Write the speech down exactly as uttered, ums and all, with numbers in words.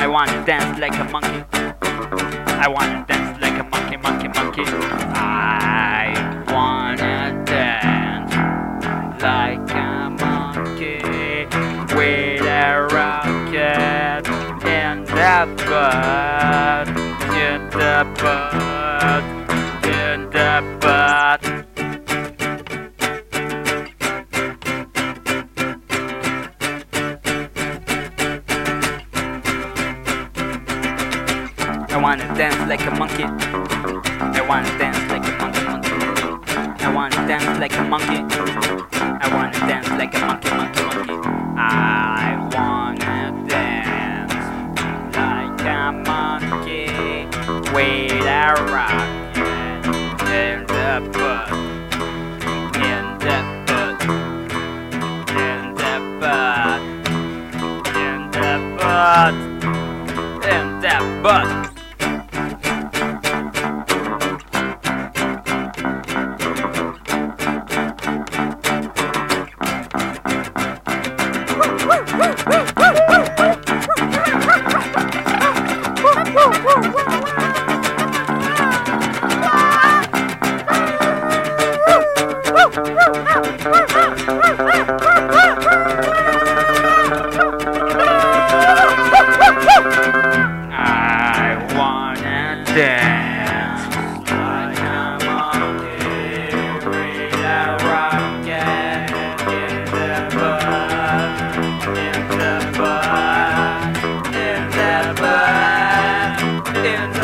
I wanna dance like a monkey. I wanna dance like a monkey, monkey, monkey. I wanna dance like a monkey with a rocket in the butt, in the butt, in the butt. I wanna dance like a monkey. I wanna dance like a monkey, monkey. I wanna dance like a monkey. I wanna dance like a monkey, monkey, monkey. I wanna dance like a monkey with a rocket in the butt, in the butt, in the butt, in the butt, in the butt. I wanna dance like a monkey with a rocket in the butt, in the butt, in the butt, in